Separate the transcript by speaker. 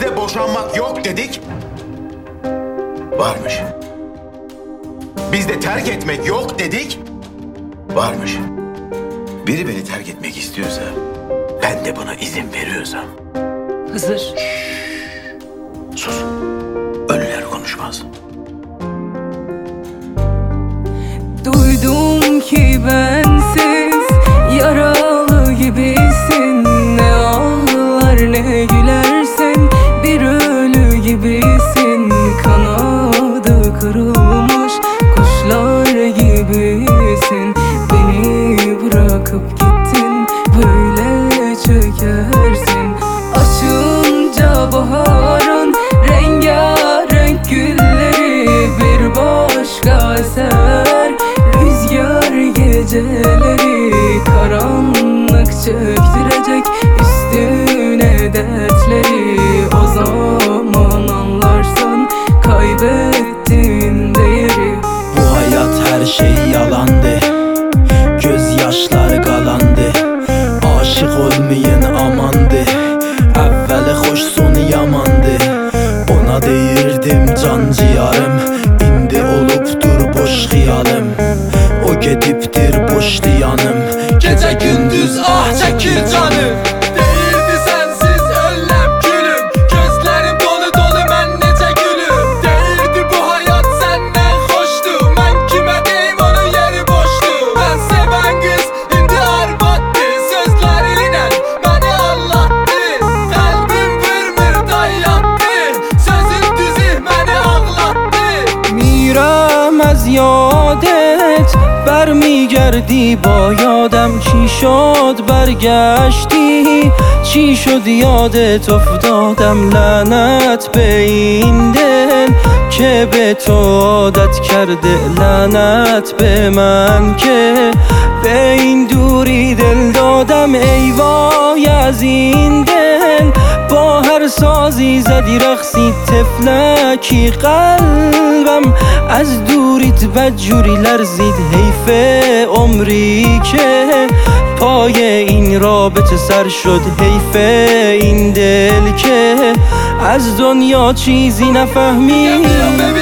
Speaker 1: Bizde boşanmak yok dedik. Varmış. Bizde terk etmek yok dedik. Varmış. Biri beni terk etmek istiyorsa, ben de buna izin veriyorsam.
Speaker 2: Hızır.
Speaker 1: Sus. Ölüler konuşmaz.
Speaker 2: Duydum ki bensiz yaralı gibisin. Ne ağlar ne gülersin, bir ölü gibisin. Kanadı kırılmış kuşlar gibisin. Beni bırakıp gittin, böyle çökersin. Açınca baharın rengarenk gülleri bir başka eser. Rüzgar geceleri karanlık çöktürecek üstüne dertleri. O zaman anlarsın kaybettiğin değeri.
Speaker 3: Bu hayat her şey yalandı, gözyaşlar qalandı. Aşık olmayan amandı, əvvəli xoş sonu yamandı. Ona deyirdim can ciyarım, indi olubdur boş xiyalım. O gedibdir boş diyanım, gece gündüz ah çəkir canım. Deyirdi sensiz öləm gülüm, gözlerim dolu dolu mən necə gülüm. Deyirdi bu hayat səndən xoşdu, mən kimə deyim onun yeri boşdu. Mən sevən qız indi arvadı, sözlərinlə məni anlattı. Qəlbim vurmur dayattı, sözün düzü məni ağlattı. میرم از یادت برمیگردی با یادم. چی شد برگشتی، چی شد یادت افتادم. لعنت به این دل که به تو عادت کرده، لعنت به من که به این دوری دل دادم. ای وای از این دل، با هر سازی زدی رقصی تفلکی. قلبم از دوریت بدجوری لرزید. حیف عمری که پای این رابطه سر شد. حیف این دل که از دنیا چیزی نفهمید.